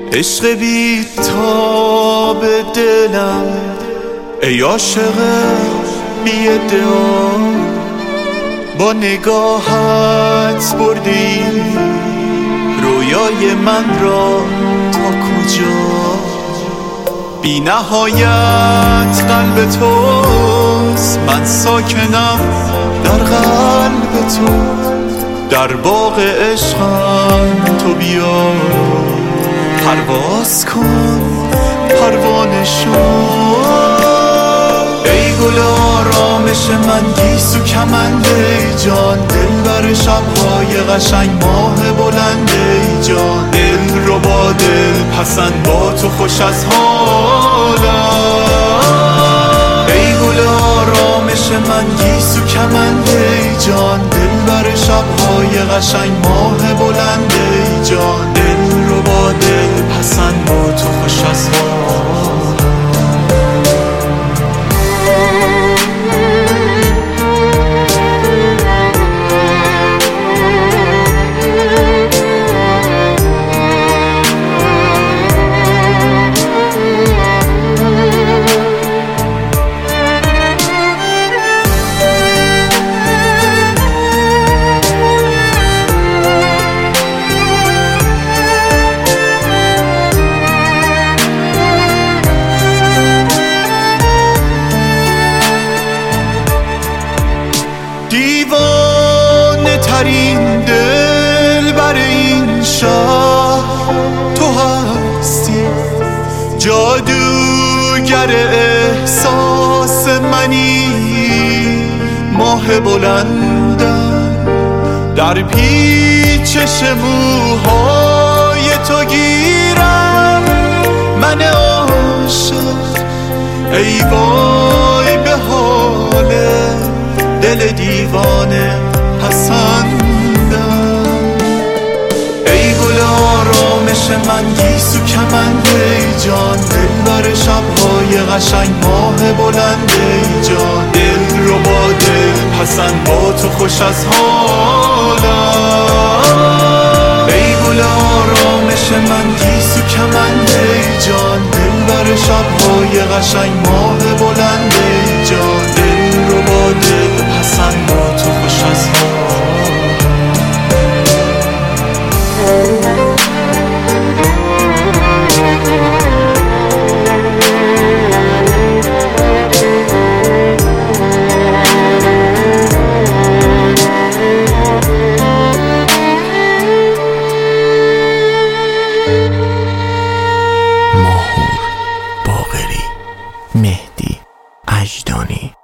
عشق بی تاب دلم، ای عاشق بی ادعا، با نگاهت بردی رویای من را تا کجا. بی نهایت قلب توست، من ساکنم در قلب تو، در باغ عشقم تو بیا، پرواز کن پروانه شو. ای گل آرامش من، گیسو کمند ای جان، دل بر شب‌های قشنگ ماه بلند ای جان، دل رو با دل پسند با تو خوش از حالم. ای گل آرامش من، گیسو کمند ای جان، دل بر شب‌های قشنگ ماه بلند ای جان، دل رو با دل پسند با تو خوش از حالم. دیوانه ترین دل بر این شهر تو هستی، جادوگر احساس منی، ماه بلندم در پیچش موهای تو گیرم، من عاشق ای وای به حال دل دیوانه پسندم. ای گل آرامش من، گیسو کمند ای جان، دل بر شب‌های قشنگ ماه بلند ای جان، دل رو با دل پسند با تو خوش از حالم. ای گل آرامش من، گیسو کمند ای جان، دل بر شب‌های قشنگ ماه بلند ای جان، دل رو با دل پسند با تو خوش از حالم. ماهور باقری، مهدی اجدانی.